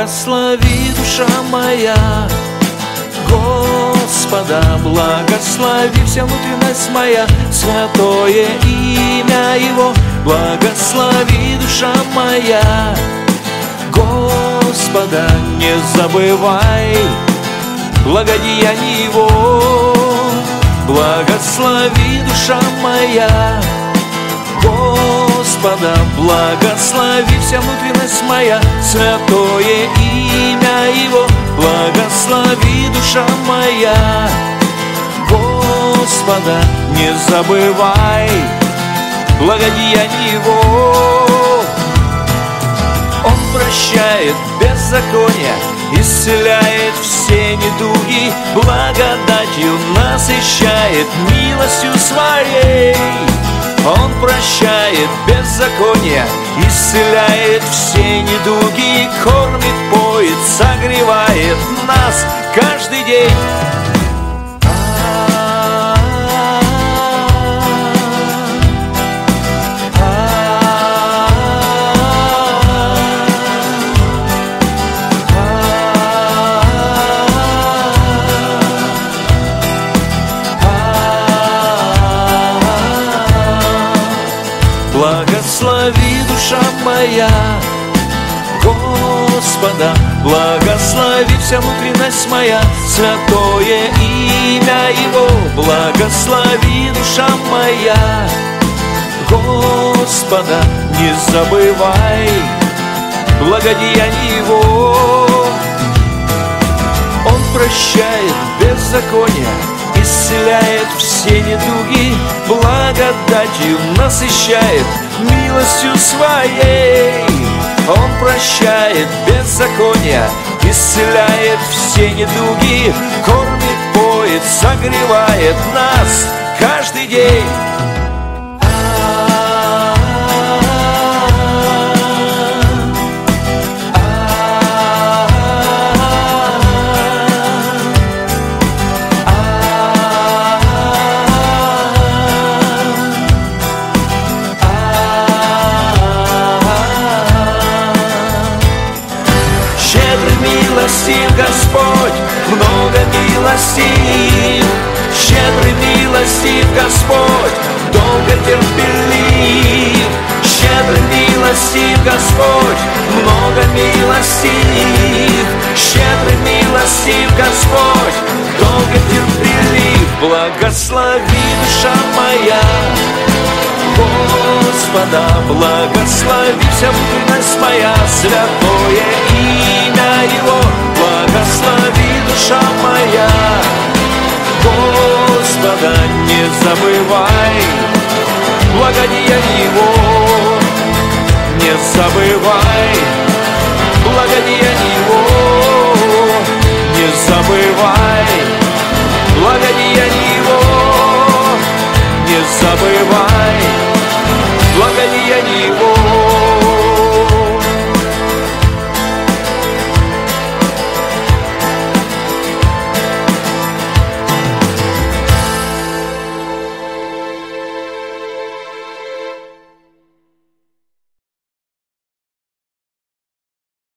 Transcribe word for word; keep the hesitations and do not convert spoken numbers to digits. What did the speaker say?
Благослови, душа моя, Господа, благослови вся внутренность моя, святое имя Его. Благослови, душа моя, Господа, не забывай благодеяний Его. Благослови, душа моя, Господа, благослови вся внутренность моя, святое имя Его. Благослови, душа моя, Господа, не забывай благодеяний Его. Он прощает беззаконие, исцеляет все недуги, благодатью насыщает милостью своей. Он прощает беззаконие, исцеляет все недуги, кормит, поет, согревает нас каждый день. Благослови, душа моя, Господа, благослови вся внутренность моя, святое имя Его. Благослови, душа моя, Господа, не забывай благодеяний Его. Он прощает беззаконие, исцеляет все недуги, благодатью насыщает милостью своей. Он прощает беззаконие, исцеляет все недуги, кормит, поет, согревает нас каждый день. Милостив Господь, много милостив, щедрый милостив Господь, долго терпелив. Щедрый милостив Господь, много милостив, щедрый милостив Господь, долго терпелив. Благослови, душа моя, Господа, благослови вся внутренность моя, святое имя Его. Благослови, душа моя, Господа, не забывай благодеяний Его. Не забывай благодеяний Его.